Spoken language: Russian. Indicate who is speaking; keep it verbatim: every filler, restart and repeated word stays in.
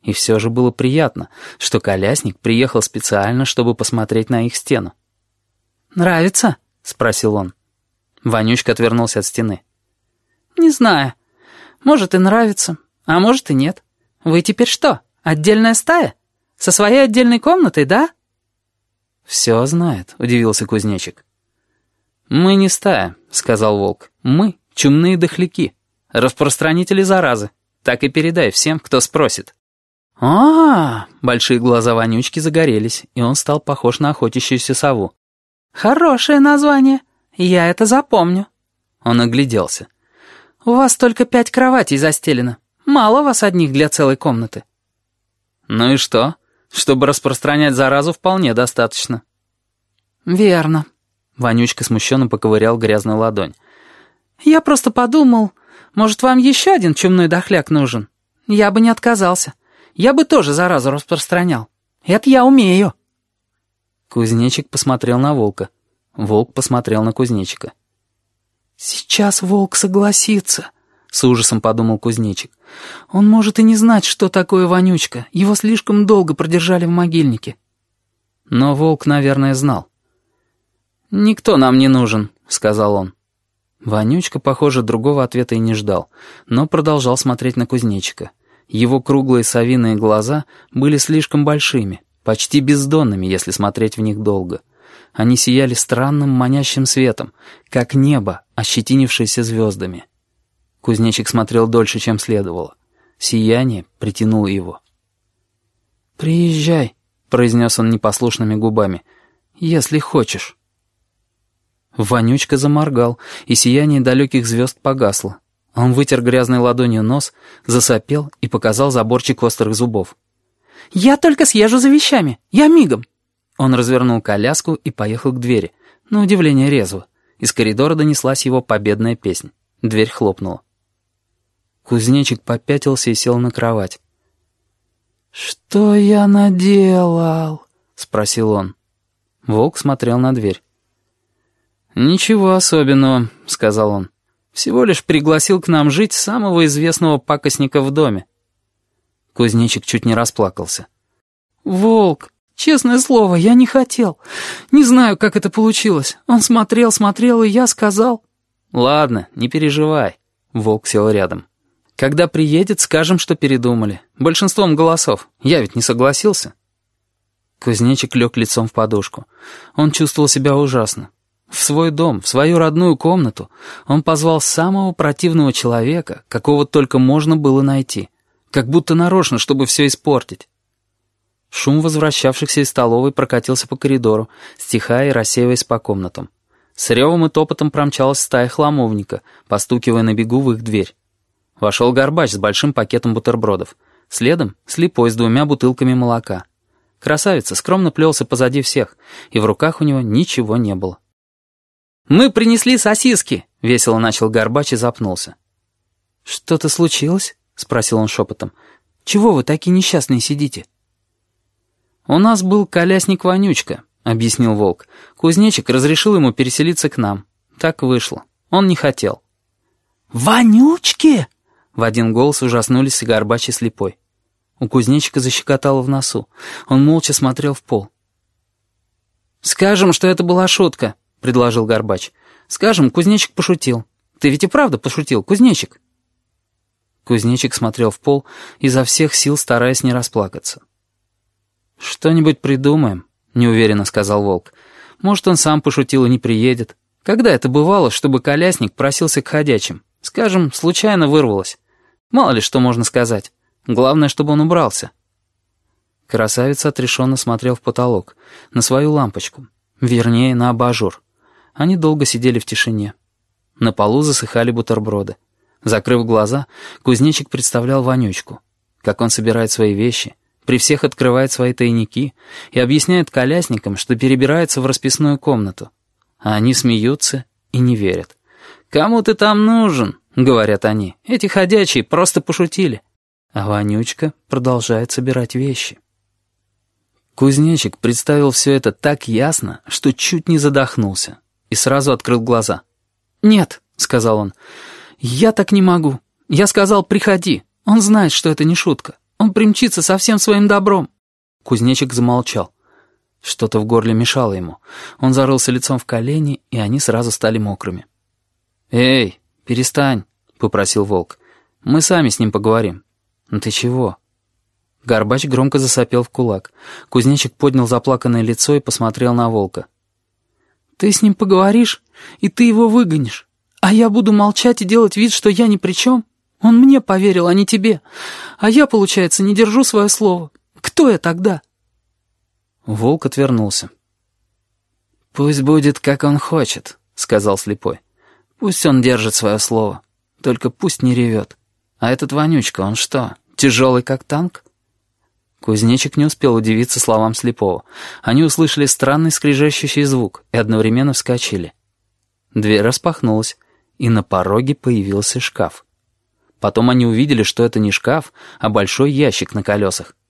Speaker 1: И все же было приятно, что колясник приехал специально, чтобы посмотреть на их стену.
Speaker 2: «Нравится?» —
Speaker 1: спросил он. Вонючка отвернулся от стены.
Speaker 2: «Не знаю. Может и нравится, а может и нет. Вы теперь что, отдельная стая? Со своей отдельной комнатой, да?»
Speaker 1: «Все знает», — удивился кузнечик. «Мы не стая», — сказал волк. «Мы — чумные дохляки, распространители заразы. Так и передай всем, кто спросит».
Speaker 2: А-а-а!
Speaker 1: Большие глаза вонючки загорелись, и он стал похож на охотящуюся сову.
Speaker 2: Хорошее название. Я это запомню.
Speaker 1: Он огляделся.
Speaker 2: У вас только пять кроватей застелено. Мало вас одних для целой комнаты.
Speaker 1: Ну и что? Чтобы распространять заразу, вполне достаточно.
Speaker 2: Верно.
Speaker 1: Вонючка смущенно поковырял грязную ладонь.
Speaker 2: Я просто подумал, может, вам еще один чумной дохляк нужен? Я бы не отказался. Я бы тоже заразу распространял. Это я умею».
Speaker 1: Кузнечик посмотрел на волка. Волк посмотрел на кузнечика.
Speaker 2: «Сейчас волк согласится», — с ужасом подумал кузнечик. «Он может и не знать, что такое вонючка. Его слишком долго продержали в могильнике».
Speaker 1: Но волк, наверное, знал. «Никто нам не нужен», — сказал он. Вонючка, похоже, другого ответа и не ждал, но продолжал смотреть на кузнечика. Его круглые совиные глаза были слишком большими, почти бездонными, если смотреть в них долго. Они сияли странным манящим светом, как небо, ощетинившееся звездами. Кузнечик смотрел дольше, чем следовало. Сияние притянуло его.
Speaker 2: «Приезжай», — произнес он непослушными губами, — «если хочешь».
Speaker 1: Вонючка заморгал, и сияние далеких звезд погасло. Он вытер грязной ладонью нос, засопел и показал заборчик острых зубов.
Speaker 2: «Я только съезжу за вещами. Я мигом».
Speaker 1: Он развернул коляску и поехал к двери. На удивление резво. Из коридора донеслась его победная песнь. Дверь хлопнула. Кузнечик попятился и сел на кровать.
Speaker 2: «Что я наделал?» —
Speaker 1: спросил он. Волк смотрел на дверь. «Ничего особенного», — сказал он. «Всего лишь пригласил к нам жить самого известного пакостника в доме». Кузнечик чуть не расплакался.
Speaker 2: «Волк, честное слово, я не хотел. Не знаю, как это получилось. Он смотрел, смотрел, и я сказал...»
Speaker 1: «Ладно, не переживай». Волк сел рядом. «Когда приедет, скажем, что передумали. Большинством голосов. Я ведь не согласился». Кузнечик лег лицом в подушку. Он чувствовал себя ужасно. В свой дом, в свою родную комнату он позвал самого противного человека, какого только можно было найти. Как будто нарочно, чтобы все испортить. Шум возвращавшихся из столовой прокатился по коридору, стихая и рассеиваясь по комнатам. С ревом и топотом промчалась стая хламовника, постукивая на бегу в их дверь. Вошел Горбач с большим пакетом бутербродов. Следом слепой с двумя бутылками молока. Красавица скромно плелся позади всех, и в руках у него ничего не было. «Мы принесли сосиски!» — весело начал Горбач и запнулся.
Speaker 2: «Что-то случилось?» — спросил он шепотом. «Чего вы такие несчастные сидите?»
Speaker 1: «У нас был колясник-вонючка», — объяснил Волк. «Кузнечик разрешил ему переселиться к нам. Так вышло. Он не хотел».
Speaker 2: «Вонючки?» —
Speaker 1: в один голос ужаснулись и Горбач, и слепой. У кузнечика защекотало в носу. Он молча смотрел в пол.
Speaker 2: «Скажем, что это была шутка», — предложил Горбач. «Скажем, кузнечик пошутил. Ты ведь и правда пошутил, кузнечик?»
Speaker 1: Кузнечик смотрел в пол, изо всех сил стараясь не расплакаться. «Что-нибудь придумаем», — неуверенно сказал Волк. «Может, он сам пошутил и не приедет. Когда это бывало, чтобы колясник просился к ходячим? Скажем, случайно вырвалось. Мало ли что можно сказать. Главное, чтобы он убрался». Красавица отрешенно смотрел в потолок, на свою лампочку, вернее, на абажур. Они долго сидели в тишине. На полу засыхали бутерброды. Закрыв глаза, кузнечик представлял вонючку, как он собирает свои вещи, при всех открывает свои тайники и объясняет колясникам, что перебирается в расписную комнату. А они смеются и не верят. «Кому ты там нужен?» — говорят они. «Эти ходячие просто пошутили». А вонючка продолжает собирать вещи. Кузнечик представил все это так ясно, что чуть не задохнулся, и сразу открыл глаза.
Speaker 2: «Нет», — сказал он, — «я так не могу. Я сказал, приходи. Он знает, что это не шутка. Он примчится со всем своим добром».
Speaker 1: Кузнечик замолчал. Что-то в горле мешало ему. Он зарылся лицом в колени, и они сразу стали мокрыми. «Эй, перестань», — попросил волк. «Мы сами с ним поговорим». «Ну ты чего?» Горбач громко засопел в кулак. Кузнечик поднял заплаканное лицо и посмотрел на волка.
Speaker 2: «Ты с ним поговоришь, и ты его выгонишь. А я буду молчать и делать вид, что я ни при чем? Он мне поверил, а не тебе. А я, получается, не держу свое слово. Кто я тогда?»
Speaker 1: Волк отвернулся.
Speaker 2: «Пусть будет, как он хочет», — сказал слепой. «Пусть он держит свое слово. Только пусть не ревет. А этот вонючка, он что, тяжелый как танк?»
Speaker 1: Кузнечик не успел удивиться словам слепого. Они услышали странный скрежещущий звук и одновременно вскочили. Дверь распахнулась, и на пороге появился шкаф. Потом они увидели, что это не шкаф, а большой ящик на колесах.